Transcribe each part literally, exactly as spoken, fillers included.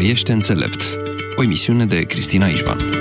Trăiește înțelept. O emisiune de Cristina Ișvan.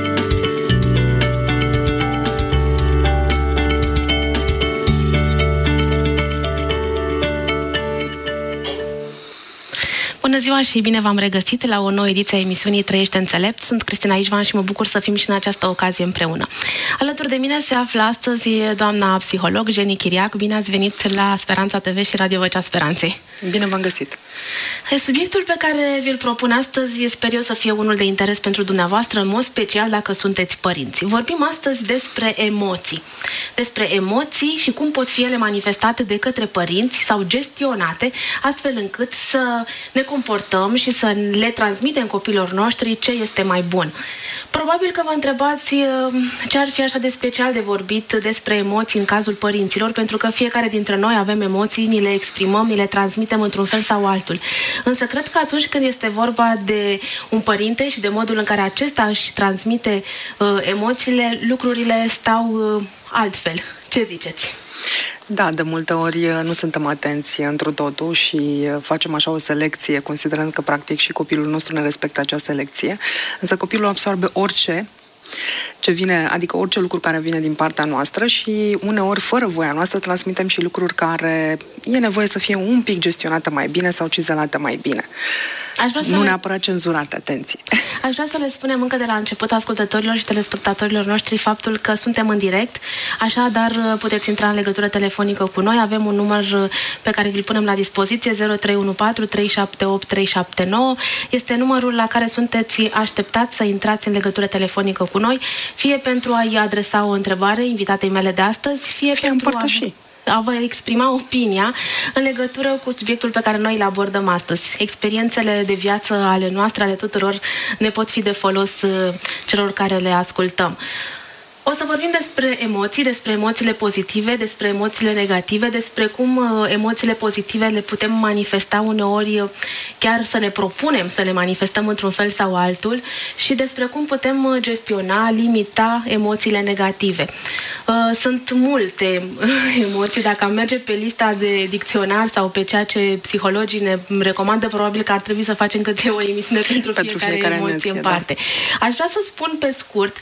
Bună ziua și bine v-am regăsit la o nouă ediție a emisiunii Trăiește înțelept. Sunt Cristina Ișvan și mă bucur să fim și în această ocazie împreună. Alături de mine se află astăzi doamna psiholog Jenny Chiriac. Bine ați venit la Speranța T V și Radio Vocea Speranței. Bine v-am găsit. Subiectul pe care vi-l propun astăzi sper eu să fie unul de interes pentru dumneavoastră, în mod special dacă sunteți părinți. Vorbim astăzi despre emoții. Despre emoții și cum pot fi ele manifestate de către părinți sau gestionate, astfel încât să ne comportăm și să le transmitem copiilor noștri ce este mai bun. Probabil că vă întrebați ce ar fi așa de special de vorbit despre emoții în cazul părinților, pentru că fiecare dintre noi avem emoții, ni le exprimăm, ni le transmitem într-un fel sau altul. Însă cred că atunci când este vorba de un părinte și de modul în care acesta își transmite uh, emoțiile, lucrurile stau uh, altfel. Ce ziceți? Da, de multe ori nu suntem atenți întru totul și facem așa o selecție, considerând că practic și copilul nostru ne respectă acea selecție. Însă copilul absorbe orice ce vine, adică orice lucru care vine din partea noastră și uneori, fără voia noastră, transmitem și lucruri care e nevoie să fie un pic gestionate mai bine sau cizelate mai bine. Aș vrea să nu le... neapărat cenzurate, atenție. Aș vrea să le spunem încă de la început ascultătorilor și telespectatorilor noștri faptul că suntem în direct, așadar puteți intra în legătură telefonică cu noi. Avem un număr pe care vi-l punem la dispoziție, zero trei unu patru trei șapte opt trei șapte nouă. Este numărul la care sunteți așteptați să intrați în legătură telefonică cu noi, fie pentru a-i adresa o întrebare invitatei mele de astăzi, fie, fie pentru împărtăși. a... a vă exprima opinia în legătură cu subiectul pe care noi îl abordăm astăzi. Experiențele de viață ale noastre, ale tuturor, ne pot fi de folos celor care le ascultăm. O să vorbim despre emoții, despre emoțiile pozitive, despre emoțiile negative, despre cum emoțiile pozitive le putem manifesta uneori, chiar să ne propunem să le manifestăm într-un fel sau altul, și despre cum putem gestiona, limita emoțiile negative. Sunt multe emoții. Dacă am merge pe lista de dicționar sau pe ceea ce psihologii ne recomandă, probabil că ar trebui să facem câte o emisiune pentru, pentru fiecare, fiecare emoție în parte. Da. Aș vrea să spun pe scurt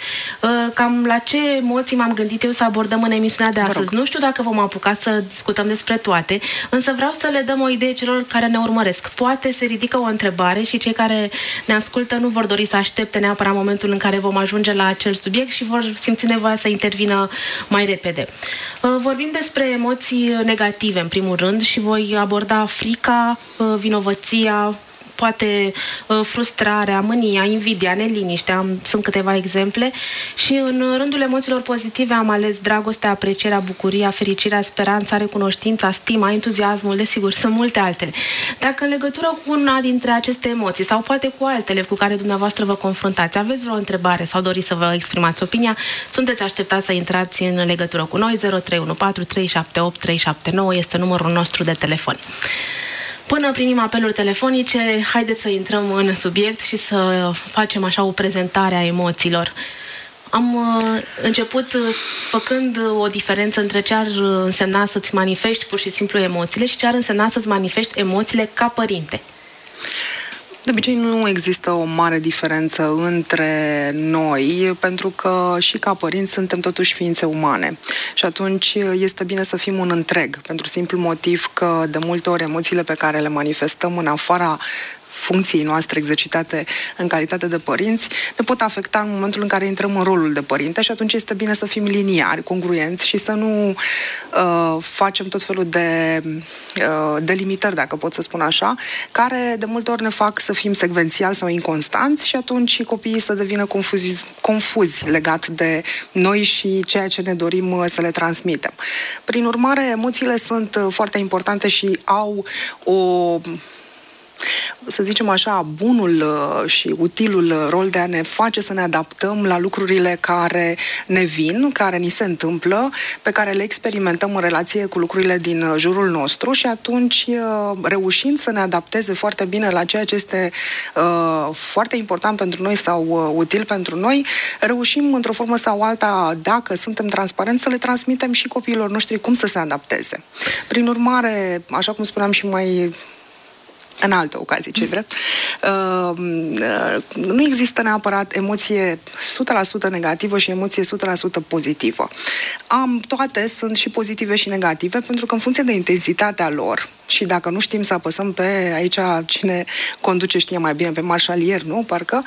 cam la ce emoții m-am gândit eu să abordăm în emisiunea de astăzi. Nu știu dacă vom apuca să discutăm despre toate, însă vreau să le dăm o idee celor care ne urmăresc. Poate se ridică o întrebare și cei care ne ascultă nu vor dori să aștepte neapărat momentul în care vom ajunge la acel subiect și vor simți nevoia să intervină mai repede. Vorbim despre emoții negative, în primul rând, și voi aborda frica, vinovăția, poate frustrarea, mânia, invidia, neliniștea, sunt câteva exemple, și în rândul emoțiilor pozitive am ales dragostea, aprecierea, bucuria, fericirea, speranța, recunoștința, stima, entuziasmul, desigur, sunt multe altele. Dacă în legătură cu una dintre aceste emoții sau poate cu altele cu care dumneavoastră vă confruntați, aveți vreo întrebare sau doriți să vă exprimați opinia, sunteți așteptați să intrați în legătură cu noi. Zero trei unu patru trei șapte opt trei șapte nouă este numărul nostru de telefon. Până primim apeluri telefonice, haideți să intrăm în subiect și să facem așa o prezentare a emoțiilor. Am uh, început uh, făcând uh, o diferență între ce ar însemna să-ți manifesti pur și simplu emoțiile și ce ar însemna să-ți manifesti emoțiile ca părinte. De obicei nu există o mare diferență între noi, pentru că și ca părinți suntem totuși ființe umane. Și atunci este bine să fim un întreg, pentru simplu motiv că de multe ori emoțiile pe care le manifestăm în afara funcției noastre exercitate în calitate de părinți ne pot afecta în momentul în care intrăm în rolul de părinte, și atunci este bine să fim liniari, congruenți și să nu uh, facem tot felul de uh, delimitări, dacă pot să spun așa, care de multe ori ne fac să fim secvențiali sau inconstanți și atunci copiii să devină confuzi, confuzi legat de noi și ceea ce ne dorim să le transmitem. Prin urmare, emoțiile sunt foarte importante și au o, să zicem așa, bunul și utilul rol de a ne face să ne adaptăm la lucrurile care ne vin, care ni se întâmplă, pe care le experimentăm în relație cu lucrurile din jurul nostru, și atunci, reușind să ne adapteze foarte bine la ceea ce este uh, foarte important pentru noi sau uh, util pentru noi, reușim într-o formă sau alta, dacă suntem transparenți, să le transmitem și copiilor noștri cum să se adapteze. Prin urmare, așa cum spuneam și mai în alte ocazii, ce drept. Uh, nu există neapărat emoție o sută la sută negativă și emoție o sută la sută pozitivă. Am, toate sunt și pozitive și negative, pentru că în funcție de intensitatea lor, și dacă nu știm să apăsăm pe aici, cine conduce știe mai bine, pe marșalier, nu? Parcă,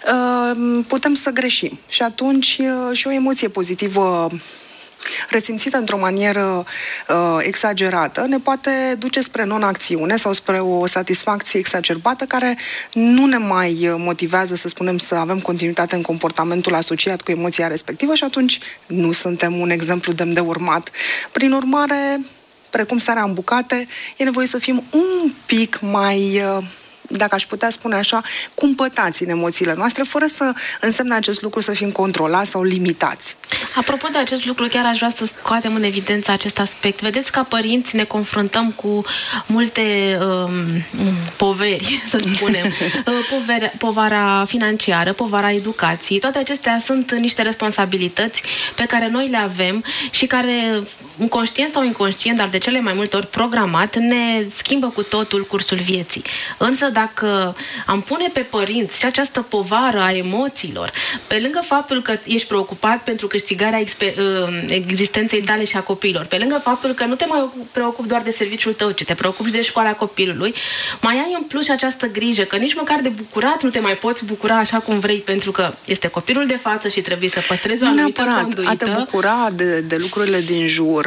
uh, putem să greșim. Și atunci uh, și o emoție pozitivă resimțită într-o manieră uh, exagerată, ne poate duce spre non-acțiune sau spre o satisfacție exacerbată care nu ne mai motivează, să spunem, să avem continuitate în comportamentul asociat cu emoția respectivă și atunci nu suntem un exemplu demn de urmat. Prin urmare, precum sarea în bucate, e nevoie să fim un pic mai... Uh, dacă aș putea spune așa, cumpătați în emoțiile noastre, fără să însemne acest lucru să fim controlați sau limitați. Apropo de acest lucru, chiar aș vrea să scoatem în evidență acest aspect. Vedeți, ca părinți ne confruntăm cu multe um, poveri, să spunem. Povere, povara financiară, povara educației, toate acestea sunt niște responsabilități pe care noi le avem și care, conștient sau inconștient, dar de cele mai multe ori programat, ne schimbă cu totul cursul vieții. Însă, dacă am pune pe părinți și această povară a emoțiilor, pe lângă faptul că ești preocupat pentru câștigarea existenței tale și a copiilor, pe lângă faptul că nu te mai preocupi doar de serviciul tău, ci te preocupi și de școala copilului, mai ai în plus și această grijă că nici măcar de bucurat nu te mai poți bucura așa cum vrei, pentru că este copilul de față și trebuie să păstrezi o anumită conduită. A te bucura de, de lucrurile din jur,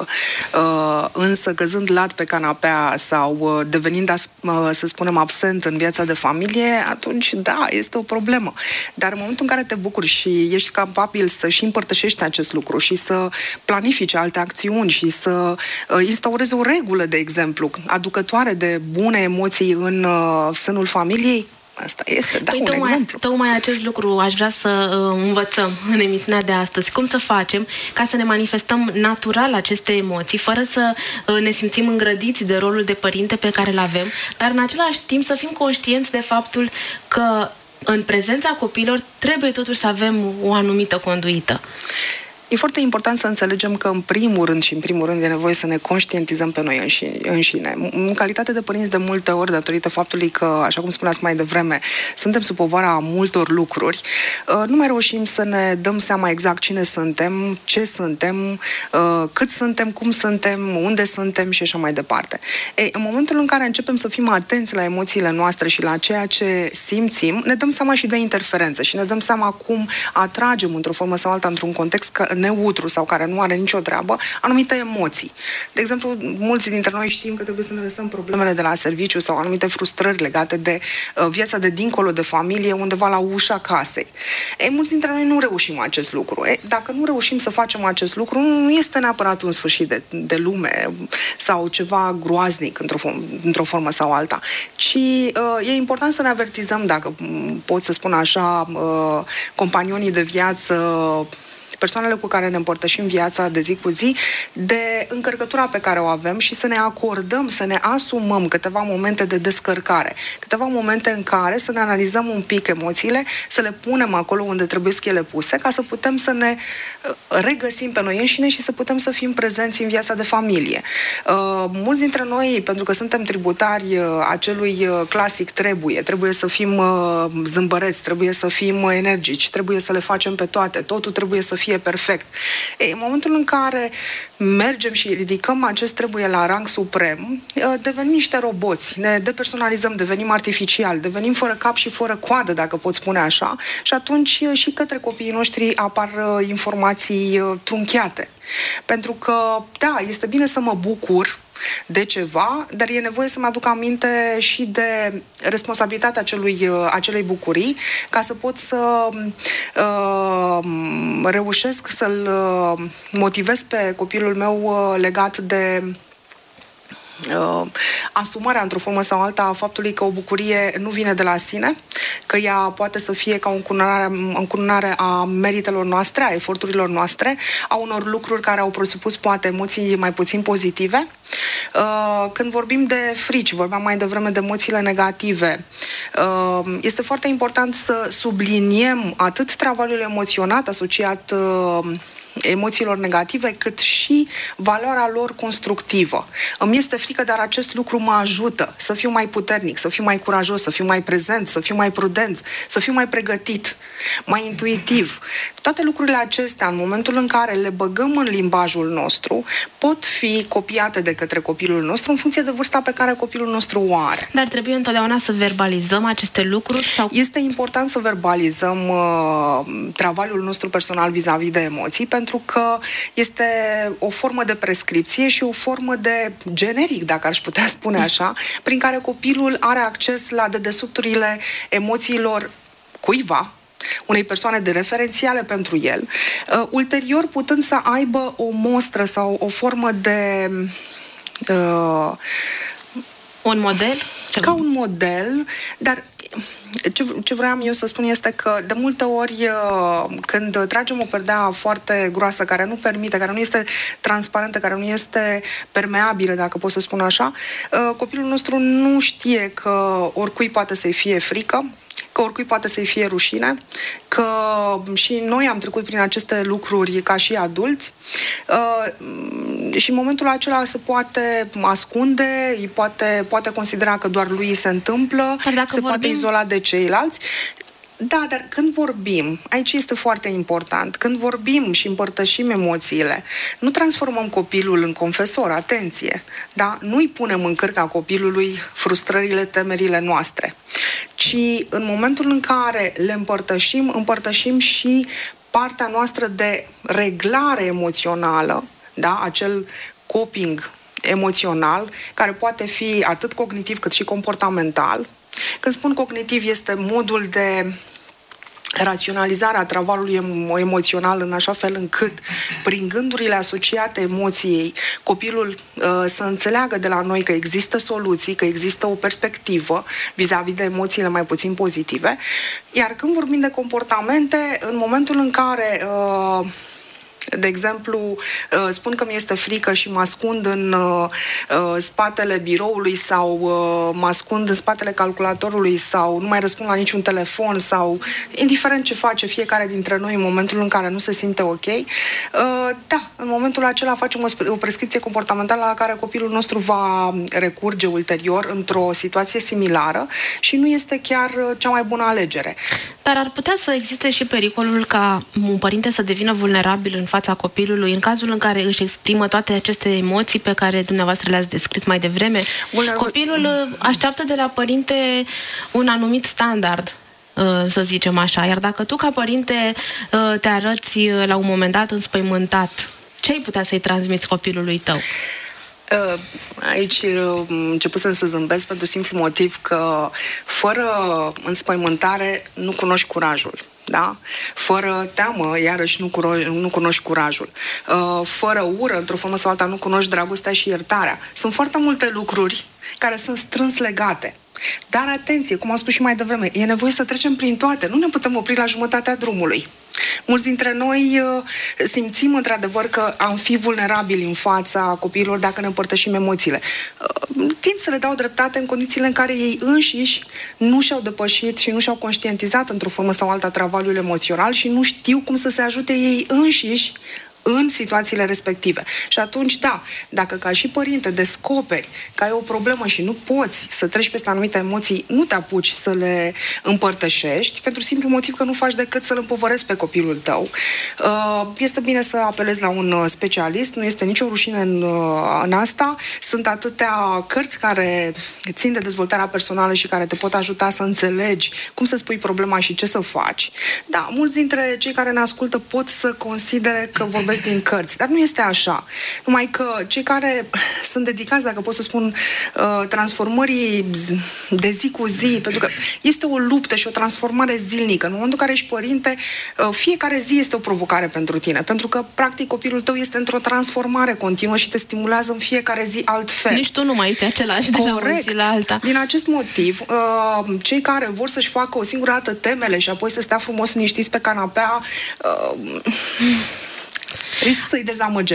uh, însă căzând lat pe canapea sau devenind, să spunem, absent în viața de familie, atunci, da, este o problemă. Dar în momentul în care te bucuri și ești capabil să și împărtășești acest lucru și să planifici alte acțiuni și să uh, instaurezi o regulă, de exemplu, aducătoare de bune emoții în uh, sânul familiei, asta este, da, păi un tocmai, exemplu. Tocmai acest lucru aș vrea să uh, învățăm în emisiunea de astăzi. Cum să facem ca să ne manifestăm natural aceste emoții, fără să uh, ne simțim îngrădiți de rolul de părinte pe care îl avem, dar în același timp să fim conștienți de faptul că în prezența copiilor trebuie totuși să avem o anumită conduită. E foarte important să înțelegem că în primul rând și în primul rând e nevoie să ne conștientizăm pe noi înșine. În calitate de părinți, de multe ori, datorită faptului că, așa cum spuneați mai devreme, suntem sub povara multor lucruri, nu mai reușim să ne dăm seama exact cine suntem, ce suntem, cât suntem, cum suntem, unde suntem și așa mai departe. Ei, în momentul în care începem să fim atenți la emoțiile noastre și la ceea ce simțim, ne dăm seama și de interferență și ne dăm seama cum atragem într-o formă sau alta, într-un context neutru sau care nu are nicio treabă, anumite emoții. De exemplu, mulți dintre noi știm că trebuie să ne lăsăm problemele de la serviciu sau anumite frustrări legate de uh, viața de dincolo de familie, undeva la ușa casei. Ei, mulți dintre noi nu reușim acest lucru. Ei, dacă nu reușim să facem acest lucru, nu este neapărat un sfârșit de, de lume sau ceva groaznic într-o, într-o formă sau alta, ci uh, e important să ne avertizăm, dacă pot să spun așa, uh, companionii de viață, persoanele cu care ne împărtășim viața de zi cu zi, de încărcătura pe care o avem și să ne acordăm, să ne asumăm câteva momente de descărcare, câteva momente în care să ne analizăm un pic emoțiile, să le punem acolo unde trebuie să ele puse, ca să putem să ne regăsim pe noi înșine și să putem să fim prezenți în viața de familie. Uh, mulți dintre noi, pentru că suntem tributari acelui clasic trebuie, trebuie să fim uh, zâmbăreți, trebuie să fim energici, trebuie să le facem pe toate, totul trebuie să fie perfect. Ei, în momentul în care mergem și ridicăm acest trebuie la rang suprem, devenim niște roboți, ne depersonalizăm, devenim artificial, devenim fără cap și fără coadă, dacă pot spune așa, și atunci și către copiii noștri apar informații trunchiate. Pentru că, da, este bine să mă bucur de ceva, dar e nevoie să mă aduc aminte și de responsabilitatea acelui, acelei bucurii, ca să pot să uh, reușesc să-l motivez pe copilul meu legat de Uh, asumarea într-o formă sau alta a faptului că o bucurie nu vine de la sine, că ea poate să fie ca o încununare, încununare a meritelor noastre, a eforturilor noastre, a unor lucruri care au presupus poate emoții mai puțin pozitive. Uh, când vorbim de frici, vorbeam mai devreme de emoțiile negative, uh, este foarte important să subliniem atât travaliul emoționat asociat uh, emoțiilor negative, cât și valoarea lor constructivă. Îmi este frică, dar acest lucru mă ajută să fiu mai puternic, să fiu mai curajos, să fiu mai prezent, să fiu mai prudent, să fiu mai pregătit, mai intuitiv. Toate lucrurile acestea, în momentul în care le băgăm în limbajul nostru, pot fi copiate de către copilul nostru în funcție de vârsta pe care copilul nostru o are. Dar trebuie întotdeauna să verbalizăm aceste lucruri? Sau... Este important să verbalizăm uh, travaliul nostru personal vis-a-vis de emoții, pentru că este o formă de prescripție și o formă de generic, dacă aș putea spune așa, prin care copilul are acces la dedesubturile emoțiilor cuiva, unei persoane de referențiale pentru el, uh, ulterior putând să aibă o mostră sau o formă de... Uh, un model? Ca un model, dar ce, ce vreau eu să spun este că de multe ori când tragem o perdea foarte groasă, care nu permite, care nu este transparentă, care nu este permeabilă, dacă pot să spun așa, copilul nostru nu știe că oricui poate să-i fie frică, că oricui poate să-i fie rușine, că și noi am trecut prin aceste lucruri ca și adulți uh, și în momentul acela se poate ascunde, îi poate, poate considera că doar lui se întâmplă, se vorbim... poate izola de ceilalți. Da, dar când vorbim, aici este foarte important, când vorbim și împărtășim emoțiile, nu transformăm copilul în confesor, atenție, da? Nu-i punem în cârca copilului frustrările, temerile noastre, ci în momentul în care le împărtășim, împărtășim și partea noastră de reglare emoțională, da? Acel coping emoțional, care poate fi atât cognitiv cât și comportamental. Când spun cognitiv, este modul de raționalizare a travaliului emo- emoțional în așa fel încât, prin gândurile asociate emoției, copilul uh, să înțeleagă de la noi că există soluții, că există o perspectivă vis-a-vis de emoțiile mai puțin pozitive. Iar când vorbim de comportamente, în momentul în care... Uh, De exemplu, spun că mi este frică și mă ascund în spatele biroului sau mă ascund în spatele calculatorului sau nu mai răspund la niciun telefon sau indiferent ce face fiecare dintre noi în momentul în care nu se simte ok, da, în momentul acela facem o prescripție comportamentală la care copilul nostru va recurge ulterior într-o situație similară și nu este chiar cea mai bună alegere. Dar ar putea să existe și pericolul ca un părinte să devină vulnerabil în fața copilului în cazul în care își exprimă toate aceste emoții pe care dumneavoastră le-ați descris mai devreme? Vulner... Copilul așteaptă de la părinte un anumit standard, să zicem așa, iar dacă tu ca părinte te arăți la un moment dat înspăimântat, ce ai putea să-i transmiți copilului tău? Aici începusem să zâmbesc pentru simplu motiv că fără înspăimântare nu cunoști curajul. Da? Fără teamă, iarăși nu, curo- nu cunoști curajul. Fără ură, într-o formă sau alta, nu cunoști dragostea și iertarea. Sunt foarte multe lucruri care sunt strâns legate. Dar atenție, cum am spus și mai devreme, e nevoie să trecem prin toate. Nu ne putem opri la jumătatea drumului. Mulți dintre noi uh, simțim într-adevăr că am fi vulnerabili în fața copiilor dacă ne împărtășim emoțiile. Uh, tind să le dau dreptate în condițiile în care ei înșiși nu și-au depășit și nu și-au conștientizat într-o formă sau alta travaliul emoțional și nu știu cum să se ajute ei înșiși în situațiile respective. Și atunci, da, dacă ca și părinte descoperi că ai o problemă și nu poți să treci peste anumite emoții, nu te apuci să le împărtășești, pentru simplu motiv că nu faci decât să-l împovărezi pe copilul tău. Este bine să apelezi la un specialist, nu este nicio rușine în, în asta. Sunt atâtea cărți care țin de dezvoltarea personală și care te pot ajuta să înțelegi cum să spui problema și ce să faci. Da, mulți dintre cei care ne ascultă pot să considere că vorbesc din cărți, dar nu este așa. Numai că cei care sunt dedicați, dacă pot să spun, transformării de zi cu zi, pentru că este o luptă și o transformare zilnică. În momentul în care ești părinte, fiecare zi este o provocare pentru tine, pentru că, practic, copilul tău este într-o transformare continuă și te stimulează în fiecare zi altfel. Nici tu nu mai ești același de la o zi la alta. Din acest motiv, cei care vor să-și facă o singură dată temele și apoi să stea frumos liniștiți pe canapea, risc să-i dezamăgesc.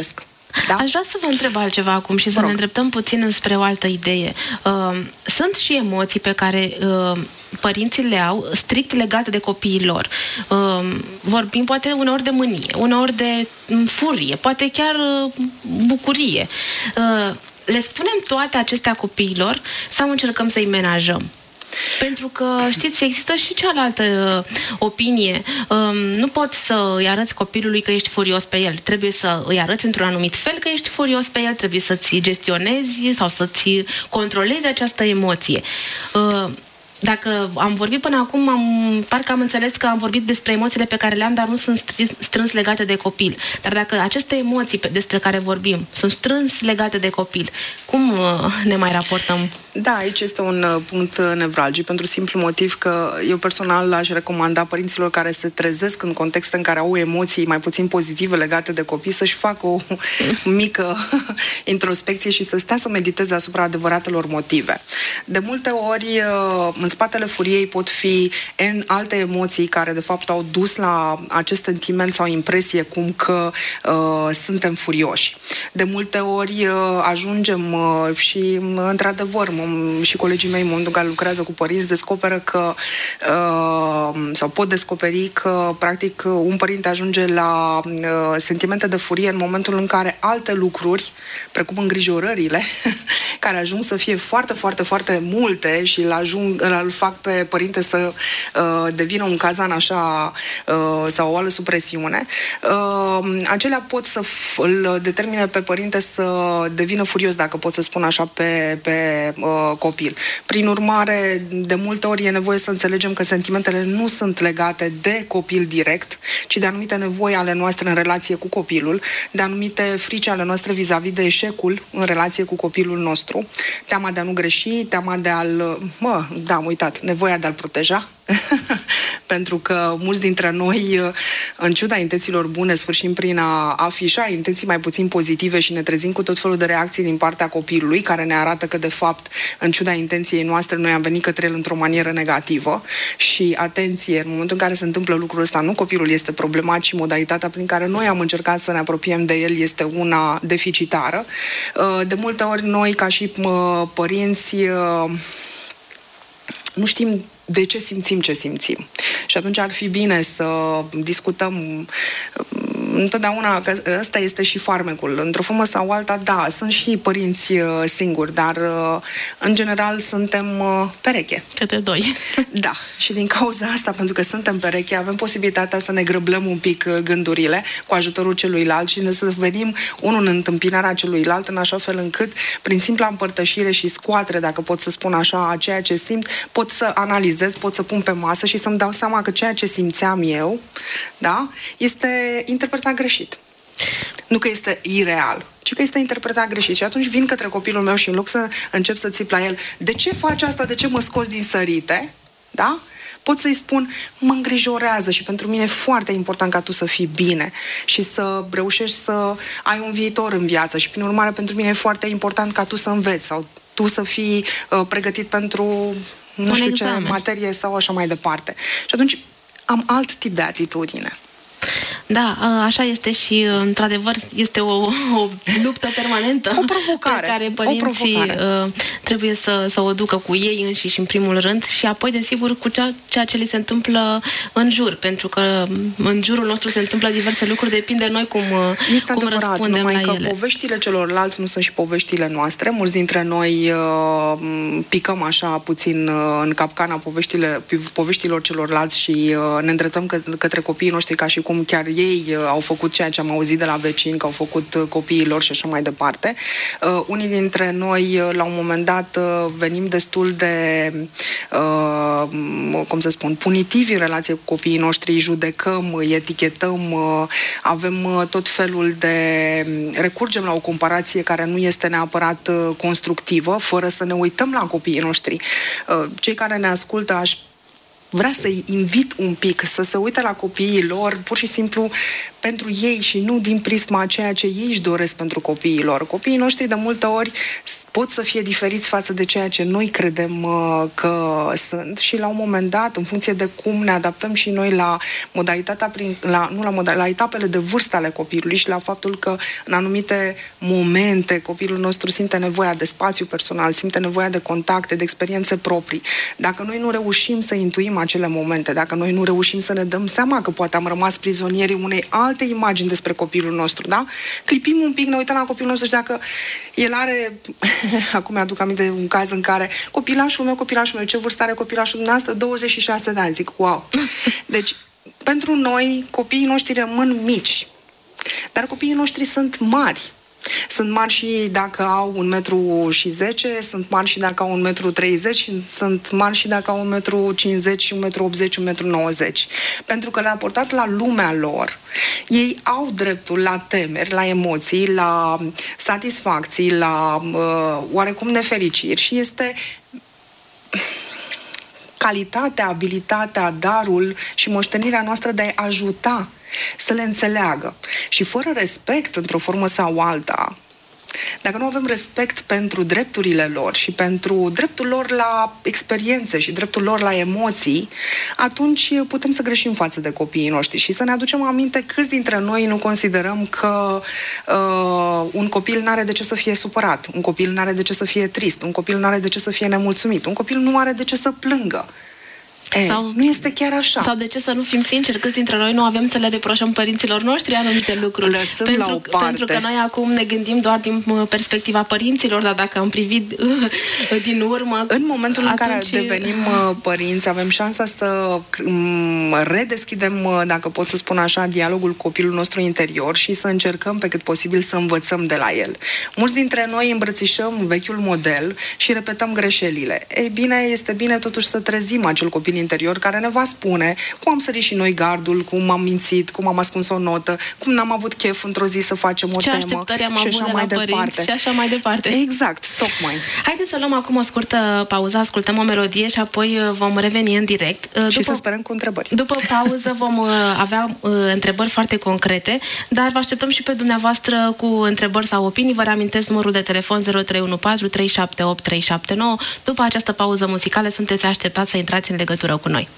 Da? Aș vrea să vă întreb altceva acum și să ne îndreptăm puțin spre o altă idee. Uh, sunt și emoții pe care uh, părinții le au strict legate de copiii lor. Uh, vorbim poate uneori de mânie, uneori de furie, poate chiar uh, bucurie. Uh, le spunem toate acestea copiilor sau încercăm să-i menajăm? Pentru că, știți, există și cealaltă uh, opinie. Um, nu poți să îi arăți copilului că ești furios pe el. Trebuie să îi arăți într-un anumit fel că ești furios pe el, trebuie să-ți gestionezi sau să-ți controlezi această emoție. Uh, Dacă am vorbit până acum, am, parcă am înțeles că am vorbit despre emoțiile pe care le-am, dar nu sunt strâns legate de copil. Dar dacă aceste emoții despre care vorbim sunt strâns legate de copil, cum ne mai raportăm? Da, aici este un punct nevralgic, pentru simplu motiv că eu personal aș recomanda părinților care se trezesc în contexte în care au emoții mai puțin pozitive legate de copii să-și facă o mică introspecție și să stea să mediteze asupra adevăratelor motive. De multe ori, în spatele furiei pot fi în alte emoții care de fapt au dus la acest sentiment sau impresie cum că uh, suntem furioși. De multe ori uh, ajungem uh, și într-adevăr și colegii mei în momentul în care lucrează cu părinți descoperă că uh, sau pot descoperi că practic un părinte ajunge la uh, sentimente de furie în momentul în care alte lucruri, precum îngrijorările, care ajung să fie foarte, foarte, foarte multe și îl, ajung, îl fac pe părinte să uh, devină un cazan așa uh, sau o altă supresiune, uh, acelea pot să îl determine pe părinte să devină furios, dacă pot să spun așa, pe, pe uh, copil. Prin urmare, de multe ori e nevoie să înțelegem că sentimentele nu sunt legate de copil direct, ci de anumite nevoi ale noastre în relație cu copilul, de anumite frici ale noastre vis-a-vis de eșecul în relație cu copilul nostru, teama de a nu greși, teama de a-l... Mă, da, am uitat, nevoia de a-l proteja, pentru că mulți dintre noi, în ciuda intențiilor bune, sfârșim prin a afișa intenții mai puțin pozitive și ne trezim cu tot felul de reacții din partea copilului, care ne arată că, de fapt, în ciuda intenției noastre, noi am venit către el într-o manieră negativă. Și, atenție, în momentul în care se întâmplă lucrul ăsta, nu copilul este problemat, ci modalitatea prin care noi am încercat să ne apropiem de el este una deficitară. De multe ori, noi, ca și părinți, nu știm de ce simțim ce simțim. Și atunci ar fi bine să discutăm întotdeauna, că ăsta este și farmecul. Într-o formă sau alta, da, sunt și părinți singuri, dar în general suntem pereche. Câte doi. Da. Și din cauza asta, pentru că suntem pereche, avem posibilitatea să ne grăblăm un pic gândurile cu ajutorul celuilalt și ne să venim unul în întâmpinarea celuilalt, în așa fel încât, prin simpla împărtășire și scoatere, dacă pot să spun așa, a ceea ce simt, pot să analizez, pot să pun pe masă și să-mi dau seama că ceea ce simțeam eu, da, este interpretat greșit. Nu că este ireal, ci că este interpretat greșit. Și atunci vin către copilul meu și în loc să încep să țip la el, de ce faci asta, de ce mă scoți din sărite, da? Pot să-i spun, mă îngrijorează și pentru mine e foarte important ca tu să fii bine și să reușești să ai un viitor în viață și, prin urmare, pentru mine e foarte important ca tu să înveți sau tu să fii uh, pregătit pentru nu un știu examen. ce materie sau așa mai departe. Și atunci am alt tip de atitudine. Da, așa este și, într-adevăr, este o, o luptă permanentă o provocare, pe care părinții o trebuie să, să o ducă cu ei înșiși, în primul rând, și apoi, desigur, cu ceea, ceea ce li se întâmplă în jur, pentru că în jurul nostru se întâmplă diverse lucruri, depinde noi cum, este cum adevărat, răspundem numai la că ele. Poveștile celorlalți nu sunt și poveștile noastre. Mulți dintre noi uh, picăm așa puțin uh, în capcana poveștile, poveștilor celorlalți și uh, ne îndreptăm că, către copiii noștri ca și cum chiar ei uh, au făcut ceea ce am auzit de la vecini, că au făcut uh, copiii lor și așa mai departe. Uh, unii dintre noi, uh, la un moment dat, uh, venim destul de, uh, cum să spun, punitivi în relație cu copiii noștri, îi judecăm, îi etichetăm, uh, avem uh, tot felul de... recurgem la o comparație care nu este neapărat uh, constructivă, fără să ne uităm la copiii noștri. Uh, cei care ne ascultă, aș vrea să-i invit un pic să se uite la copiii lor pur și simplu pentru ei și nu din prisma a ceea ce ei își doresc pentru copiii lor. Copiii noștri de multe ori pot să fie diferiți față de ceea ce noi credem uh, că sunt și la un moment dat, în funcție de cum ne adaptăm și noi la modalitatea, prin, la, nu la, modal, la etapele de vârstă ale copilului și la faptul că în anumite momente copilul nostru simte nevoia de spațiu personal, simte nevoia de contacte, de experiențe proprii. Dacă noi nu reușim să intuim acele momente, dacă noi nu reușim să ne dăm seama că poate am rămas prizonierii unei alte imagini despre copilul nostru, da? Clipim un pic, ne uităm la copilul nostru și dacă el are... Acum mi-aduc aminte de un caz în care copilașul meu, copilașul meu, ce vârstă are copilașul dumneavoastră? douăzeci și șase de ani. Zic, wow! Deci, pentru noi, copiii noștri rămân mici. Dar copiii noștri sunt mari. Sunt mari și dacă au un metru și zece, sunt mari și dacă au un metru treizeci, sunt mari și dacă au un metru cincizeci și un metru optzeci, un metru nouăzeci. Pentru că, raportat la lumea lor, ei au dreptul la temeri, la emoții, la satisfacții, la uh, oarecum nefericiri și este... calitatea, abilitatea, darul și moștenirea noastră de a ajuta să le înțeleagă. Și fără respect, într-o formă sau alta, dacă nu avem respect pentru drepturile lor și pentru dreptul lor la experiențe și dreptul lor la emoții, atunci putem să greșim față de copiii noștri și să ne aducem aminte câți dintre noi nu considerăm că uh, un copil n-are de ce să fie supărat, un copil n-are de ce să fie trist, un copil n-are de ce să fie nemulțumit, un copil nu are de ce să plângă. E, sau, nu este chiar așa. Sau de ce să nu fim sinceri, câți dintre noi nu avem să le reproșăm părinților noștri anumite lucruri? Lăsând pentru, la o parte. Pentru că noi acum ne gândim doar din perspectiva părinților, dar dacă am privit din urmă... În momentul atunci... în care devenim părinți, avem șansa să redeschidem, dacă pot să spun așa, dialogul cu copilul nostru interior și să încercăm pe cât posibil să învățăm de la el. Mulți dintre noi îmbrățișăm vechiul model și repetăm greșelile. Ei bine, este bine totuși să trezim acel copil interior care ne va spune cum am sărit și noi gardul, cum am mințit, cum am ascuns o notă, cum n-am avut chef într-o zi să facem o ce temă așteptări am și avut așa de mai la departe. Părinți, și așa mai departe. Exact, tocmai. Haideți să luăm acum o scurtă pauză, ascultăm o melodie și apoi vom reveni în direct. Și după, să sperăm cu întrebări. După pauză vom avea întrebări foarte concrete, dar vă așteptăm și pe dumneavoastră cu întrebări sau opinii. Vă reamintesc numărul de telefon zero trei unu patru trei șapte opt trei șapte nouă. După această pauză muzicală sunteți așteptați să intrați în legătură cu noi.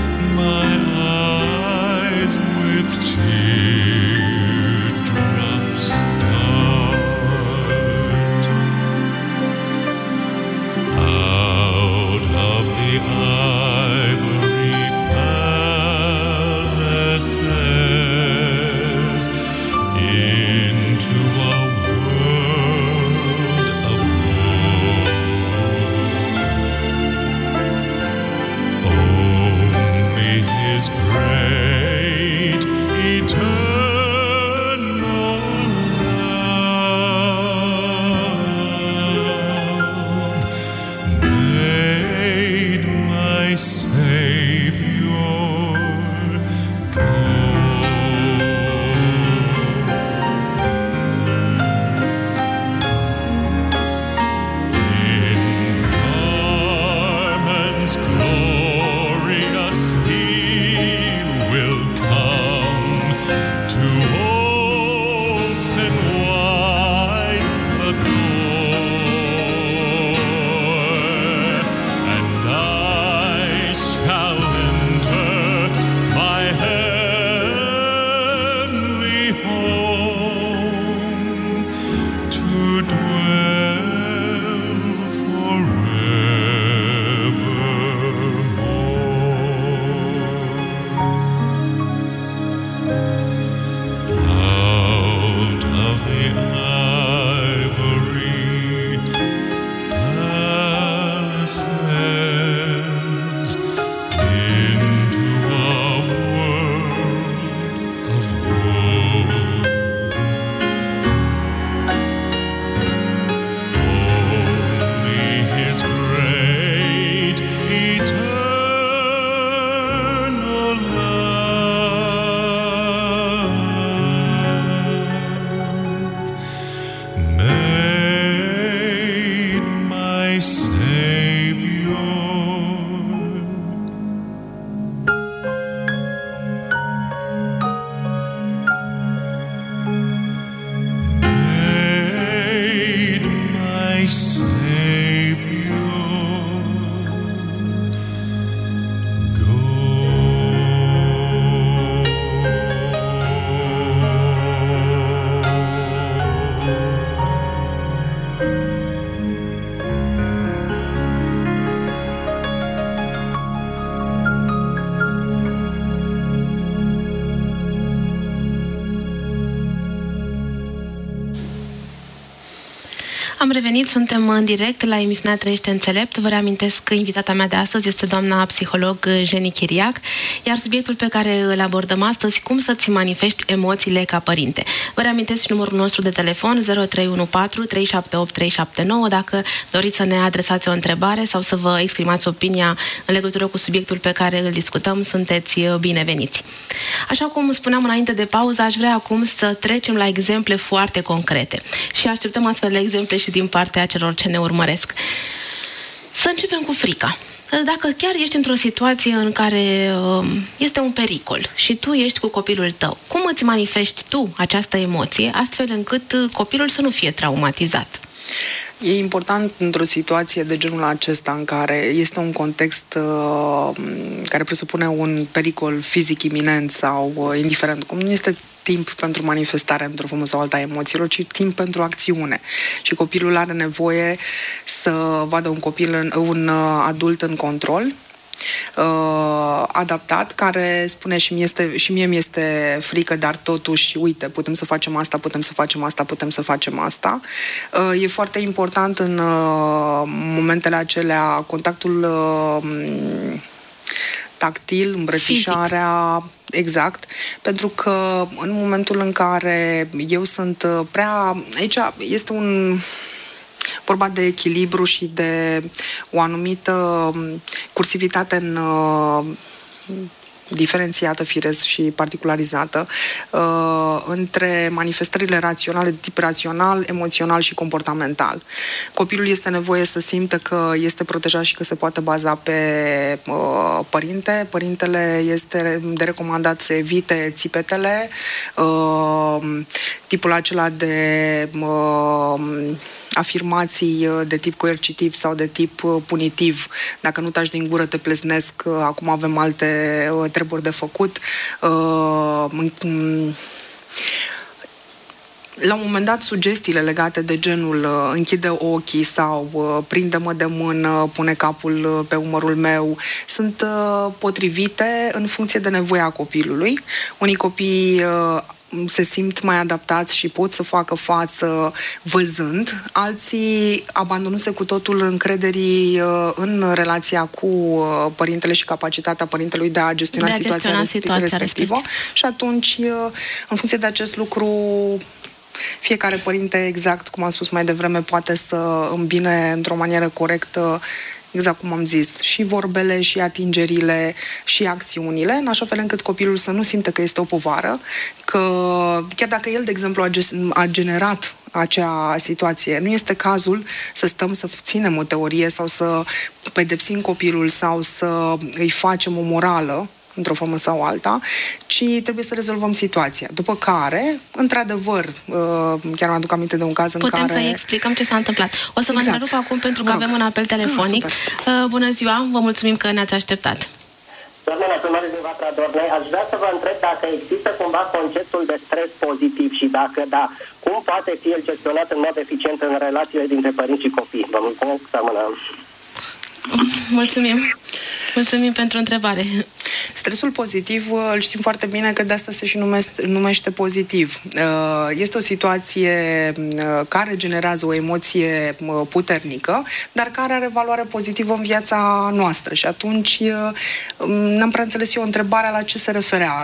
Teardrops Am revenit, suntem în direct la emisiunea Trăiește Înțelept. Vă reamintesc că invitata mea de astăzi este doamna psiholog Jeni Chiriac, iar subiectul pe care îl abordăm astăzi, cum să-ți manifesti emoțiile ca părinte. Vă reamintesc și numărul nostru de telefon zero trei unu patru trei șapte opt trei șapte nouă dacă doriți să ne adresați o întrebare sau să vă exprimați opinia în legătură cu subiectul pe care îl discutăm, sunteți bineveniți. Așa cum spuneam înainte de pauză, aș vrea acum să trecem la exemple foarte concrete și așteptăm astfel de exemple și din partea celor ce ne urmăresc. Să începem cu frica. Dacă chiar ești într-o situație în care uh, este un pericol și tu ești cu copilul tău, cum îți manifesti tu această emoție astfel încât copilul să nu fie traumatizat? E important într-o situație de genul acesta în care este un context uh, care presupune un pericol fizic iminent sau uh, indiferent, cum nu este timp pentru manifestarea într-o formă sau alta a emoțiilor, ci timp pentru acțiune. Și copilul are nevoie să vadă un copil, în, un uh, adult în control, Uh, adaptat, care spune și mie, este, și mie mi-este frică, dar totuși, uite, putem să facem asta, putem să facem asta, putem să facem asta. Uh, e foarte important în uh, momentele acelea contactul uh, tactil, îmbrățișarea, fizic. Exact, pentru că în momentul în care eu sunt prea... Aici este un... vorba de echilibru și de o anumită cursivitate în uh, diferențiată, firesc și particularizată uh, între manifestările raționale de tip rațional, emoțional și comportamental. Copilul este nevoie să simtă că este protejat și că se poate baza pe uh, părinte. Părintele este de recomandat să evite țipetele, uh, tipul acela de uh, afirmații de tip coercitiv sau de tip punitiv. Dacă nu taci din gură, te pleznesc, acum avem alte uh, treburi de făcut. Uh, La un moment dat, sugestiile legate de genul uh, închide ochii sau uh, prinde-mă de mână, pune capul uh, pe umărul meu, sunt uh, potrivite în funcție de nevoia copilului. Unii copii uh, se simt mai adaptați și pot să facă față văzând, alții abandonându-se cu totul încrederii uh, în relația cu uh, părintele și capacitatea părintelui de a gestiona, de a situația, gestiona situația respectivă. respectivă. Și atunci, uh, în funcție de acest lucru, fiecare părinte, exact cum am spus mai devreme, poate să îmbine într-o manieră corectă, exact cum am zis, și vorbele, și atingerile, și acțiunile, în așa fel încât copilul să nu simtă că este o povară, că chiar dacă el, de exemplu, a, a generat acea situație, nu este cazul să stăm să ținem o teorie sau să pedepsim copilul sau să îi facem o morală într-o formă sau alta, ci trebuie să rezolvăm situația. După care, într-adevăr, chiar mă aduc aminte de un caz în Putem care... Putem să-i explicăm ce s-a întâmplat. O să vă exact. întrerup acum pentru că avem un apel telefonic. Ah, bună ziua, vă mulțumim că ne-ați așteptat. Doamna primară din Vatra Dornei, aș vrea să vă întreb dacă există cumva conceptul de stres pozitiv și dacă da, cum poate fi el gestionat în mod eficient în relațiile dintre părinți și copii. Vă mulțumesc, seamănă. Mulțumim. Mulțumim pentru întrebare. Stresul pozitiv îl știm foarte bine că de asta se și numește, numește pozitiv. Este o situație care generează o emoție puternică, dar care are valoare pozitivă în viața noastră. Și atunci n-am prea înțeles eu întrebarea la ce se referea.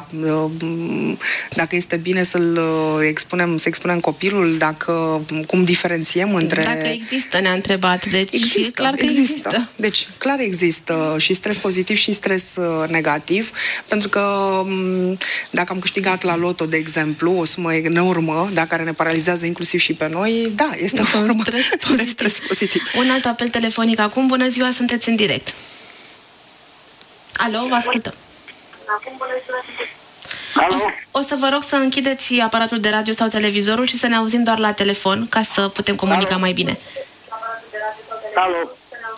Dacă este bine să-l expunem, să expunem copilul, dacă cum diferențiem între... Dacă există, ne-a întrebat. Deci există, clar că există. există. Deci, clar există și stres pozitiv și stres negativ, pentru că dacă am câștigat la loto, de exemplu, o sumă enormă, da, care ne paralizează inclusiv și pe noi, da, este o formă de stres pozitiv. Un alt apel telefonic acum. Bună ziua, sunteți în direct. Alo, vă ascultăm. Alo? O, o să vă rog să închideți aparatul de radio sau televizorul și să ne auzim doar la telefon, ca să putem comunica Alo? mai bine. Alo?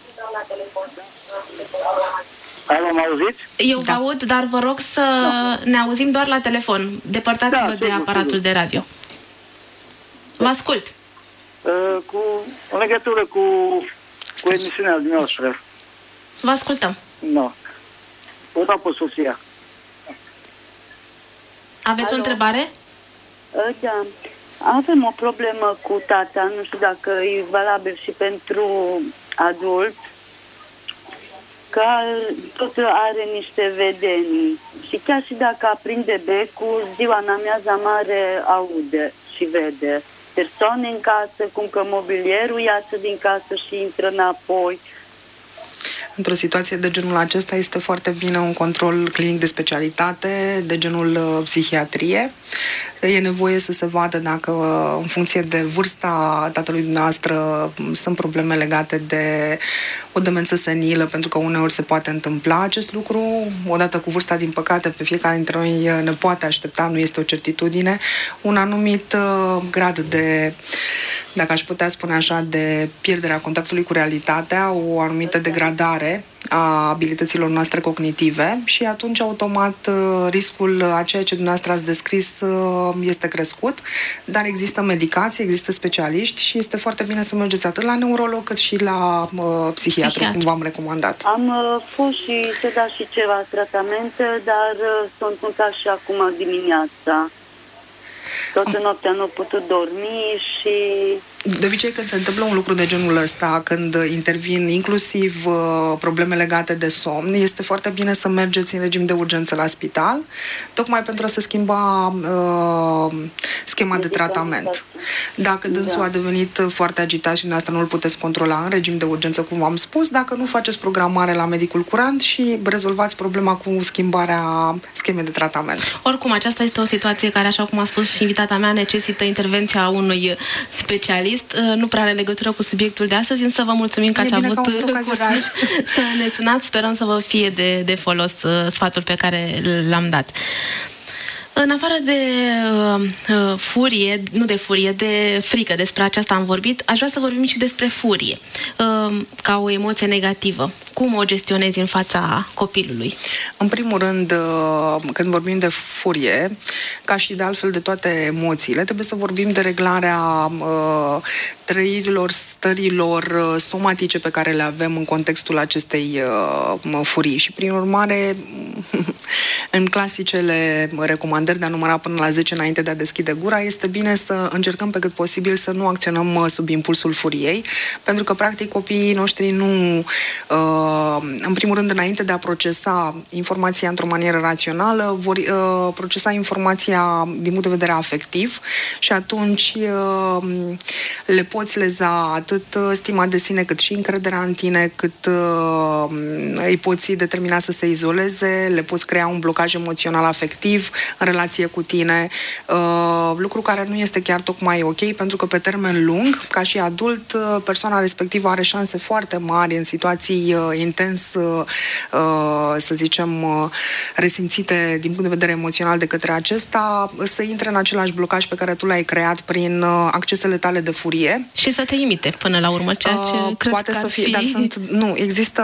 Alo, mă auziți? Eu da. vă aud, dar vă rog să da. ne auzim doar la telefon. Depărtați-vă da, de sigur, aparatul sigur. de radio. Vă ascult. Uh, cu, în legătură cu, cu emisiunea dumneavoastră. Vă ascultăm. Nu. No. O dau pe Sofia. Aveți Alo. o întrebare? Da. Avem o problemă cu tata, nu știu dacă e valabil și pentru adult, că tot are niște vedenii și chiar și dacă aprinde becul, ziua în amiaza mare aude și vede persoane în casă, cum că mobilierul iasă din casă și intră înapoi. Într-o situație de genul acesta este foarte bine un control clinic de specialitate, de genul psihiatrie. E nevoie să se vadă dacă, în funcție de vârsta tatălui dumneavoastră, sunt probleme legate de o demență senilă, pentru că uneori se poate întâmpla acest lucru. Odată cu vârsta, din păcate, pe fiecare dintre noi ne poate aștepta, nu este o certitudine, un anumit grad de, dacă aș putea spune așa, de pierderea contactului cu realitatea, o anumită degradare a abilităților noastre cognitive și atunci automat riscul a ceea ce dumneavoastră ați descris este crescut, dar există medicație, există specialiști și este foarte bine să mergeți atât la neurolog cât și la uh, psihiatru, Psihiatru, cum v-am recomandat. Am uh, fost și să da și ceva tratamente, dar uh, sunt întâmplat și acum dimineața. Toată noaptea nu am putut dormi și... De obicei, când se întâmplă un lucru de genul ăsta, când intervin inclusiv uh, probleme legate de somn, este foarte bine să mergeți în regim de urgență la spital, tocmai pentru a se schimba uh, schema de tratament. Dacă dânsul da. a devenit foarte agitat și dumneavoastră nu îl puteți controla în regim de urgență, cum v-am spus, dacă nu faceți programare la medicul curant și rezolvați problema cu schimbarea schemei de tratament. Oricum, aceasta este o situație care, așa cum a spus și invitata mea, necesită intervenția unui specialist. Nu prea are legătură cu subiectul de astăzi, însă vă mulțumim că ați avut, avut curaj să ne sunați. Sperăm să vă fie de, de folos uh, sfatul pe care l-am dat. În afară de uh, furie, nu de furie, de frică, despre aceasta am vorbit, aș vrea să vorbim și despre furie, uh, ca o emoție negativă. Cum o gestionezi în fața copilului? În primul rând, uh, când vorbim de furie, ca și de altfel de toate emoțiile, trebuie să vorbim de reglarea uh, trăirilor, stărilor uh, somatice pe care le avem în contextul acestei uh, furii. Și, prin urmare, în clasicele recomandări de a număra până la zece înainte de a deschide gura, este bine să încercăm pe cât posibil să nu acționăm sub impulsul furiei, pentru că, practic, copiii noștri nu, în primul rând, înainte de a procesa informația într-o manieră rațională, vor procesa informația din punct de vedere afectiv și atunci le poți leza atât stima de sine, cât și încrederea în tine, cât îi poți determina să se izoleze, le poți crea un blocaj emoțional afectiv în relație cu tine, uh, lucru care nu este chiar tocmai ok, pentru că pe termen lung, ca și adult, persoana respectivă are șanse foarte mari în situații uh, intens, uh, să zicem, uh, resimțite din punct de vedere emoțional de către acesta, să intre în același blocaj pe care tu l-ai creat prin uh, accesele tale de furie. Și să te imite până la urmă, ceea ce uh, cred poate că să ar fie, fi... dar sunt, nu, există,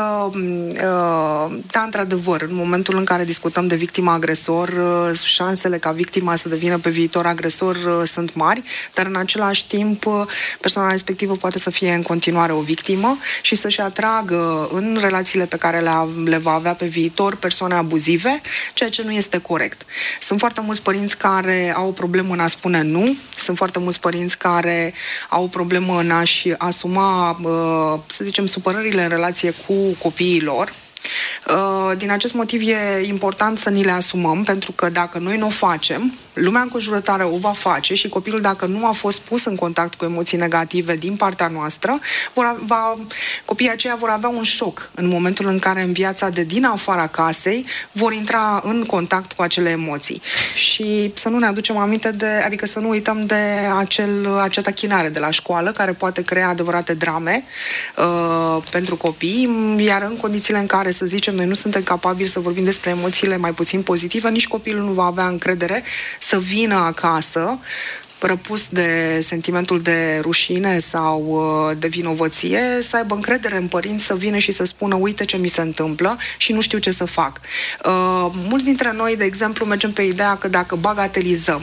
uh, da, într-adevăr, în momentul în care discutăm de victima agresor, uh, șansele ca victima să devină pe viitor agresor uh, sunt mari, dar în același timp uh, persoana respectivă poate să fie în continuare o victimă și să-și atragă în relațiile pe care le, le va avea pe viitor persoane abuzive, ceea ce nu este corect. Sunt foarte mulți părinți care au o problemă în a spune nu, sunt foarte mulți părinți care au o problemă în a-și asuma, uh, să zicem, supărările în relație cu copiii lor. Din acest motiv e important să ni le asumăm, pentru că dacă noi nu o facem, lumea înconjurătoare o va face și copilul, dacă nu a fost pus în contact cu emoții negative din partea noastră, vor, va, copiii aceia vor avea un șoc în momentul în care în viața de din afara casei vor intra în contact cu acele emoții. Și să nu ne aducem aminte de, adică să nu uităm de acel, acea tachinare de la școală, care poate crea adevărate drame uh, pentru copii, iar în condițiile în care, să zicem, noi nu suntem capabili să vorbim despre emoțiile mai puțin pozitive, nici copilul nu va avea încredere să vină acasă răpus de sentimentul de rușine sau uh, de vinovăție, să aibă încredere în părinți, să vină și să spună: uite ce mi se întâmplă și nu știu ce să fac. Uh, mulți dintre noi, de exemplu, mergem pe ideea că dacă bagatelizăm,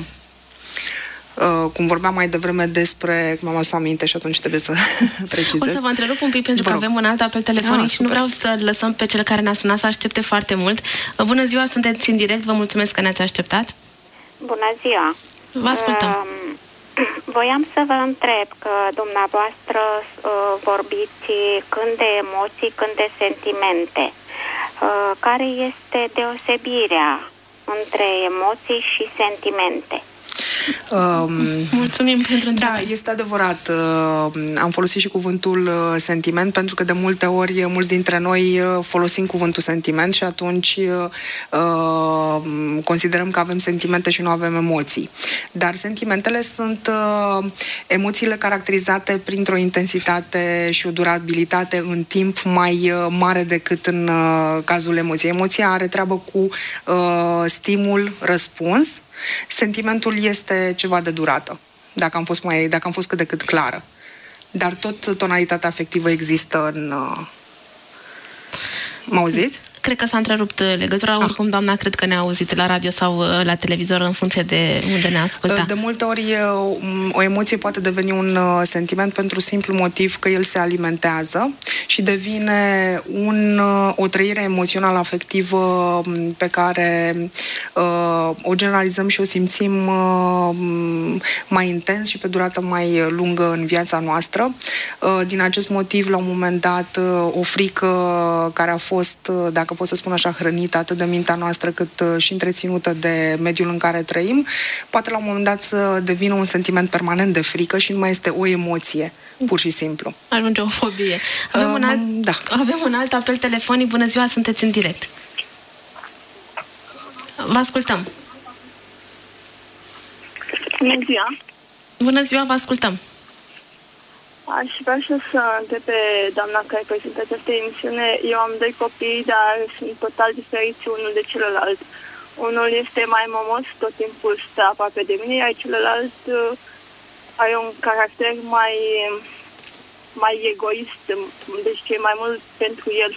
Uh, cum vorbeam mai devreme despre, cum am adus aminte și atunci trebuie să precizez. O să vă întrerup un pic pentru că avem un alt apel telefonic ah, și super. Nu vreau să lăsăm pe cel care ne-a sunat să aștepte foarte mult. Bună ziua, sunteți în direct, vă mulțumesc că ne-ați așteptat. Bună ziua. Vă ascultăm. Uh, Voiam să vă întreb că dumneavoastră uh, vorbiți când de emoții, când de sentimente. Uh, care este deosebirea între emoții și sentimente? Um, Mulțumim pentru întrebare. Da, este adevărat. Uh, am folosit și cuvântul uh, sentiment, pentru că de multe ori mulți dintre noi uh, folosim cuvântul sentiment și atunci uh, considerăm că avem sentimente și nu avem emoții. Dar sentimentele sunt uh, emoțiile caracterizate printr-o intensitate și o durabilitate în timp mai uh, mare decât în uh, cazul emoției. Emoția are treabă cu uh, stimul-răspuns. Sentimentul este ceva de durată, dacă am fost, mai, dacă am fost cât de cât clară. Dar tot tonalitatea afectivă există în... Uh... M-auziți? Cred că s-a întrerupt legătura, ah. oricum doamna cred că ne-a auzit la radio sau la televizor în funcție de unde ne ascultă. De multe ori o emoție poate deveni un sentiment pentru simplu motiv că el se alimentează și devine un, o trăire emoțională afectivă pe care uh, o generalizăm și o simțim uh, mai intens și pe durată mai lungă în viața noastră. Uh, din acest motiv, la un moment dat, uh, o frică care a fost, uh, dacă pot să spun așa, hrănită atât de mintea noastră cât uh, și întreținută de mediul în care trăim, poate la un moment dat să devină un sentiment permanent de frică și nu mai este o emoție, pur și simplu. Ajunge o fobie. Avem, uh, un, alt, da. avem un alt apel telefonic. Bună ziua, sunteți în direct. Vă ascultăm. Bună ziua. Bună ziua, vă ascultăm. Aș vrea și să întreb pe doamna care prezintă această emisiune. Eu am doi copii, dar sunt total diferiți unul de celălalt. Unul este mai mămos, tot timpul stă aproape de mine, iar celălalt uh, are un caracter mai, mai egoist, deci e mai mult pentru el.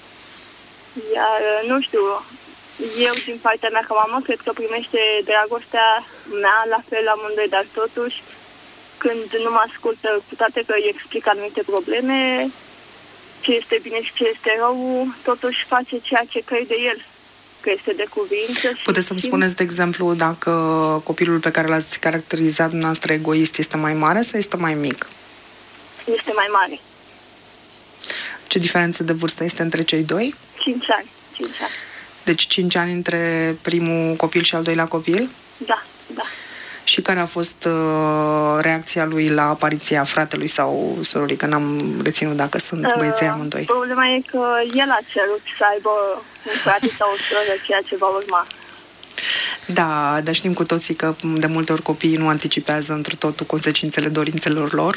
Iar, nu știu, eu din partea mea ca mamă cred că primește dragostea mea, la fel amândoi, dar totuși când nu mă ascultă, cu toate că îi explic anumite probleme, ce este bine și ce este rău, totuși face ceea ce crede el, că este de cuvință. Puteți să-mi spuneți, de exemplu, dacă copilul pe care l-ați caracterizat dumneavoastră egoist este mai mare sau este mai mic? Este mai mare. Ce diferență de vârstă este între cei doi? Cinci ani. Cinci ani. Deci cinci ani între primul copil și al doilea copil? Da, da. Și care a fost uh, reacția lui la apariția fratelui sau sororii, că n-am reținut dacă sunt uh, băieței amândoi? Problema e că el a cerut să aibă un frate sau o soră, ceea ce va urma. Da, dar știm cu toții că de multe ori copiii nu anticipează într totul consecințele dorințelor lor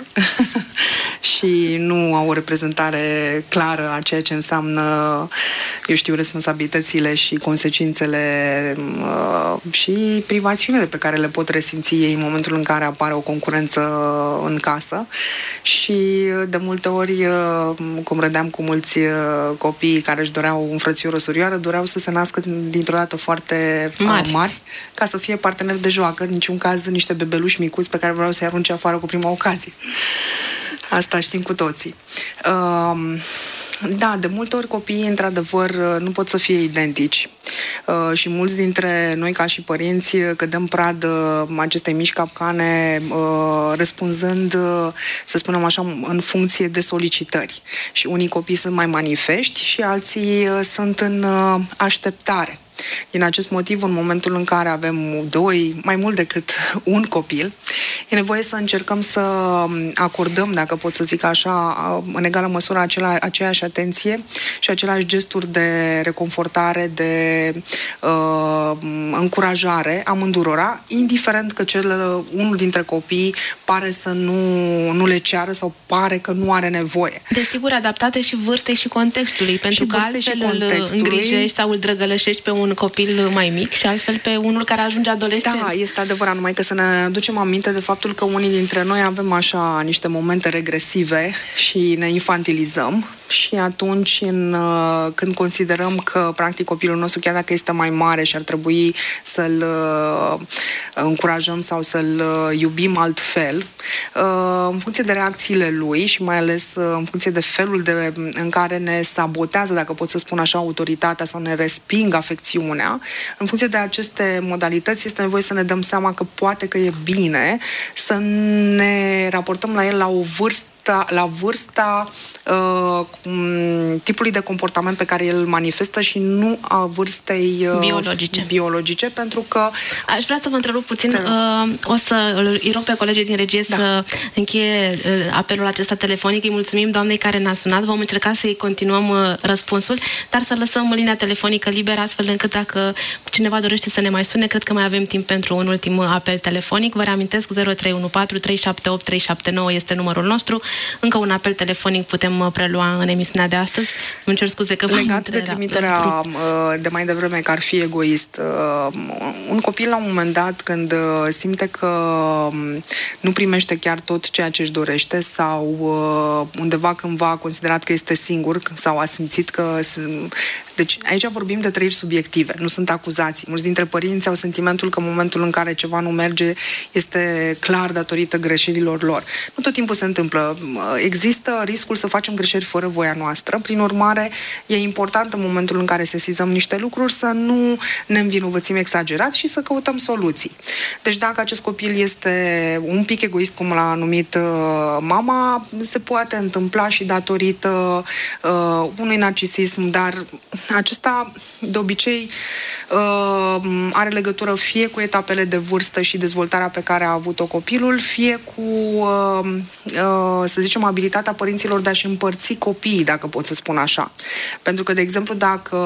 și nu au o reprezentare clară a ceea ce înseamnă, eu știu, responsabilitățile și consecințele uh, și privațiunile pe care le pot resimți ei în momentul în care apare o concurență în casă. Și de multe ori, uh, cum râdeam cu mulți uh, copii care își doreau un frățior, o surioară, doreau să se nască dintr-o dată foarte mari, mari ca să fie parteneri de joacă, în niciun caz niște bebeluși micuți pe care vreau să-i arunce afară cu prima ocazie. Asta știm cu toții. Uh, da, de multe ori copiii, într-adevăr, nu pot să fie identici. Uh, și mulți dintre noi, ca și părinți, cădem pradă acestei mici capcane, uh, răspunzând, uh, să spunem așa, în funcție de solicitări. Și unii copii sunt mai manifesti și alții uh, sunt în uh, așteptare. Din acest motiv, în momentul în care avem doi, mai mult decât un copil, e nevoie să încercăm să acordăm, dacă pot să zic așa, în egală măsură acela, aceeași atenție și aceleași gesturi de reconfortare, de uh, încurajare amândurora, indiferent că cel, unul dintre copii pare să nu, nu le ceară sau pare că nu are nevoie. Desigur, adaptate și vârstei și contextului, pentru că altfel îl îngrijești sau îl drăgălășești pe un copil mai mic și altfel pe unul care ajunge adolescent. Da, este adevărat, numai că să ne aducem aminte de faptul că unii dintre noi avem așa niște momente regresive și ne infantilizăm și atunci în, când considerăm că practic copilul nostru, chiar dacă este mai mare și ar trebui să-l încurajăm sau să-l iubim altfel, în funcție de reacțiile lui și mai ales în funcție de felul de, în care ne sabotează, dacă pot să spun așa, autoritatea sau ne resping afecțiunea, în funcție de aceste modalități este nevoie să ne dăm seama că poate că e bine să ne raportăm la el la o vârstă la vârsta uh, tipului de comportament pe care el manifestă și nu a vârstei uh, biologice. biologice, pentru că... Aș vrea să vă întrerup puțin. Uh, o să îi rog pe colegii din regie da. să încheie uh, apelul acesta telefonic. Îi mulțumim doamnei care ne-a sunat. Vom încerca să-i continuăm uh, răspunsul, dar să lăsăm linia telefonică liberă, astfel încât dacă cineva dorește să ne mai sune, cred că mai avem timp pentru un ultim apel telefonic. Vă reamintesc, zero trei unu patru trei șapte opt trei șapte nouă este numărul nostru. Încă un apel telefonic putem prelua în emisiunea de astăzi. Îmi cer scuze că... Legat de trimiterea de mai devreme că ar fi egoist. Un copil la un moment dat, când simte că nu primește chiar tot ceea ce își dorește sau undeva cândva a considerat că este singur sau a simțit că... Deci aici vorbim de trăiri subiective, nu sunt acuzații. Mulți dintre părinți au sentimentul că în momentul în care ceva nu merge este clar datorită greșelilor lor. Nu tot timpul se întâmplă. Există riscul să facem greșeli fără voia noastră. Prin urmare, e important în momentul în care sesizăm niște lucruri să nu ne învinovățim exagerat și să căutăm soluții. Deci dacă acest copil este un pic egoist, cum l-a numit uh, mama, se poate întâmpla și datorită uh, unui narcisism, dar acesta de obicei uh, are legătură fie cu etapele de vârstă și dezvoltarea pe care a avut-o copilul, fie cu, uh, uh, să zicem, abilitatea părinților de a-și împărți copiii, dacă pot să spun așa. Pentru că, de exemplu, dacă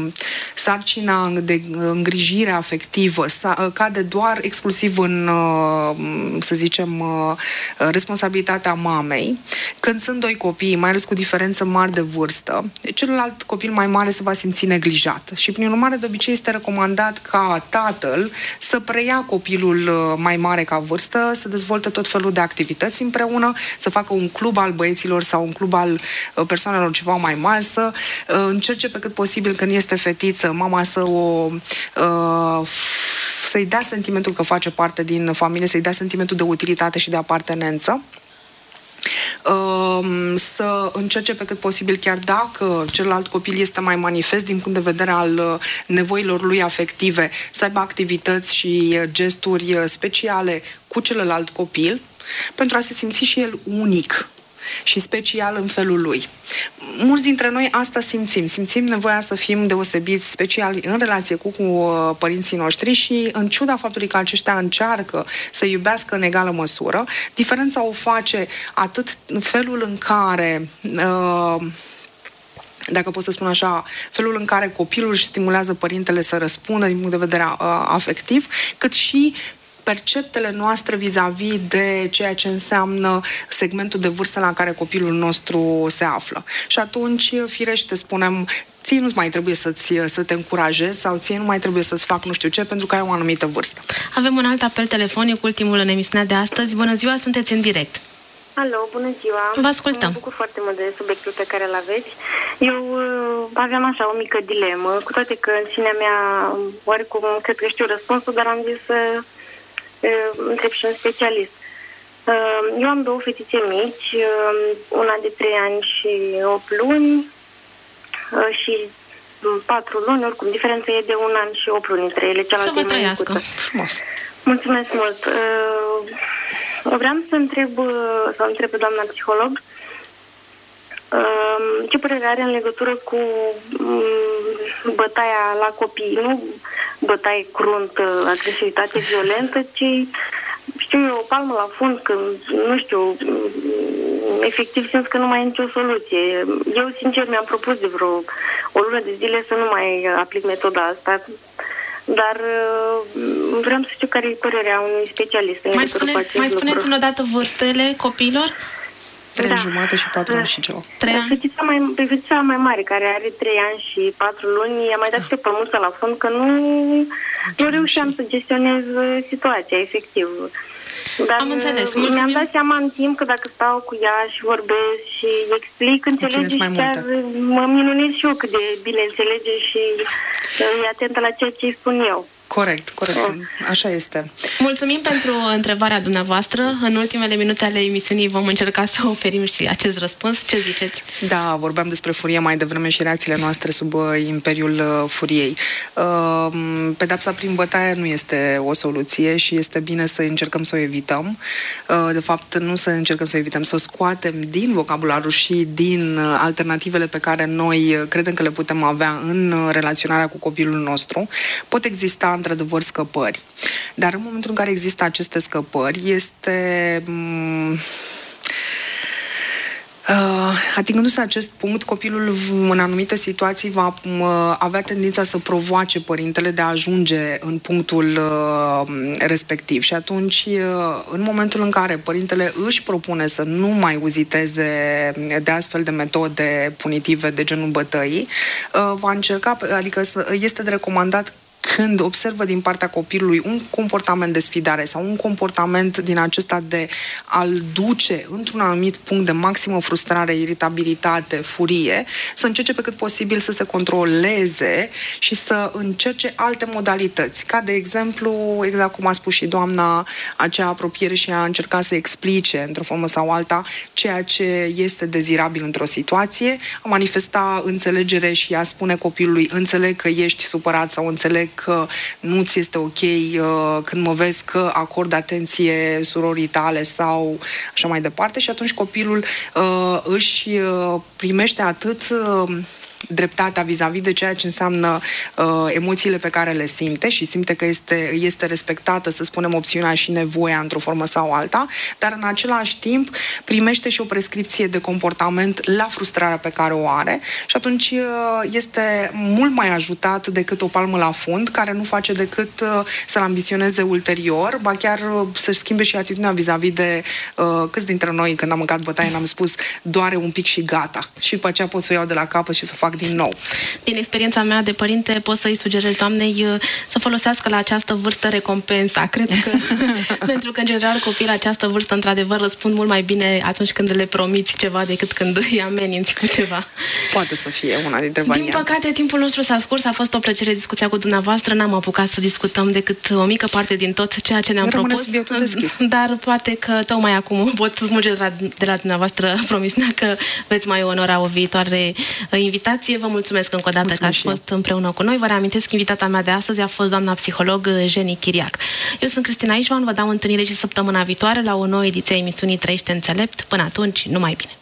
sarcina de îngrijire afectivă cade doar exclusiv în, uh, să zicem, uh, responsabilitatea mamei, când sunt doi copii, mai ales cu diferență mari de vârstă, celălalt copil mai mare se va simți neglijat. Și, prin urmare, de obicei este recomandat ca tatăl să preia copilul mai mare ca vârstă, să dezvolte tot felul de activități împreună, să facă un club al băieților sau un club al persoanelor ceva mai mari, să încerce pe cât posibil, când este fetiță, mama să o... Uh, să-i dea sentimentul că face parte din familie, să-i dea sentimentul de utilitate și de apartenență. Să încerce pe cât posibil, chiar dacă celălalt copil este mai manifest din punct de vedere al nevoilor lui afective, să aibă activități și gesturi speciale cu celălalt copil, pentru a se simți și el unic și special în felul lui. Mulți dintre noi asta simțim. Simțim nevoia să fim deosebiți, speciali în relație cu, cu părinții noștri și, în ciuda faptului că aceștia încearcă să iubească în egală măsură, diferența o face atât în felul în care... Uh, dacă pot să spun așa, felul în care copilul își stimulează părintele să răspundă din punct de vedere uh, afectiv, cât și perceptele noastre vis-a-vis de ceea ce înseamnă segmentul de vârstă la care copilul nostru se află. Și atunci, firește, spunem, ție nu-ți mai trebuie să-ți, să te încurajezi sau ție nu mai trebuie să-ți fac nu știu ce, pentru că ai o anumită vârstă. Avem un alt apel telefonic, ultimul în emisiunea de astăzi. Bună ziua, sunteți în direct. Alo, bună ziua. Vă ascultăm. Mă bucur foarte mult de subiectul pe care îl aveți. Eu uh, aveam așa o mică dilemă, cu toate că în sinea mea oarecum cred că știu răspunsul, dar am zis să uh, întreb și un specialist. Uh, eu am două fetițe mici, uh, una de trei ani și opt luni uh, și patru luni, oricum diferența e de un an și opt luni între ele, cealaltă să vă trăiască. Frumos. Mulțumesc mult. Uh, vreau să întreb, să întreb pe doamna psiholog uh, ce părere are în legătură cu um, bătaia la copii, nu bătaie cruntă, agresivitate violentă, ci știu eu, o palmă la fund, când, nu știu, efectiv simt că nu mai e nicio soluție. Eu, sincer, mi-am propus de vreo o lună de zile să nu mai aplic metoda asta, dar vreau să știu care e părerea unui specialist. Mai, spune, mai spuneți-mi odată vârstele copiilor? Trei da. jumate și patru ani și ceva. Fetița mai, fetița mai mare, care are trei ani și patru luni, i-a mai dat pe pămânță la fund, că nu, nu reușeam să gestionez situația, efectiv. Dar Am înțeles. mi-am Mulțumim. dat seama în timp că dacă stau cu ea și vorbesc și explic, înțelege mai și chiar mă minunez și eu cât de bine înțelege și e atentă la ceea ce îi spun eu. Corect, corect. Așa este. Mulțumim pentru întrebarea dumneavoastră. În ultimele minute ale emisiunii vom încerca să oferim și acest răspuns. Ce ziceți? Da, vorbeam despre furie mai devreme și reacțiile noastre sub uh, imperiul uh, furiei. Uh, pedepsa prin bătaie nu este o soluție și este bine să încercăm să o evităm. Uh, de fapt, nu să încercăm să o evităm, să o scoatem din vocabularul și din uh, alternativele pe care noi uh, credem că le putem avea în uh, relaționarea cu copilul nostru. Pot exista într-adevăr scăpări. Dar în momentul în care există aceste scăpări, este... Uh, atingându-se acest punct, copilul în anumite situații va uh, avea tendința să provoace părintele de a ajunge în punctul uh, respectiv. Și atunci, uh, în momentul în care părintele își propune să nu mai uziteze de astfel de metode punitive de genul bătăii, uh, va încerca, adică este de recomandat când observă din partea copilului un comportament de sfidare sau un comportament din acesta de a-l duce într-un anumit punct de maximă frustrare, iritabilitate, furie, să încerce pe cât posibil să se controleze și să încerce alte modalități. Ca de exemplu, exact cum a spus și doamna, acea apropiere și a încerca să explice într-o formă sau alta ceea ce este dezirabil într-o situație, a manifesta înțelegere și a spune copilului: înțeleg că ești supărat sau înțeleg că nu ți este ok uh, când mă vezi că acord atenție surorii tale sau așa mai departe, și atunci copilul uh, își uh, primește atât uh, dreptatea vis-a-vis de ceea ce înseamnă uh, emoțiile pe care le simte și simte că este, este respectată, să spunem, opțiunea și nevoia într-o formă sau alta, dar în același timp primește și o prescripție de comportament la frustrarea pe care o are și atunci uh, este mult mai ajutat decât o palmă la fund, care nu face decât uh, să-l ambiționeze ulterior, ba chiar uh, să-și schimbe și atitudinea vis-a-vis de uh, câți dintre noi, când am mâncat bătaie, n-am spus doare un pic și gata. Și după aceea pot să o iau de la capăt și să fac din nou. Din experiența mea de părinte pot să-i sugerez doamnei să folosească la această vârstă recompensa. Cred că, pentru că în general copiii la această vârstă într-adevăr răspund mult mai bine atunci când le promiți ceva decât când îi ameninți cu ceva. Poate să fie una dintre variante. Din păcate, timpul nostru s-a scurs, a fost o plăcere discuția cu dumneavoastră, n-am apucat să discutăm decât o mică parte din tot ceea ce ne-am Rămâne propus. subiectul deschis. Dar poate că tocmai acum pot smulge de la, de la dumneavoastră promisiunea că veți mai onora o viitoare invitație. Vă mulțumesc încă o dată că ați fost împreună cu noi. Vă reamintesc, invitata mea de astăzi a fost doamna psiholog Jeni Chiriac. Eu sunt Cristina Ișvan, vă dau întâlnire și săptămâna viitoare la o nouă ediție a emisiunii Trăiește înțelept. Până atunci, numai bine!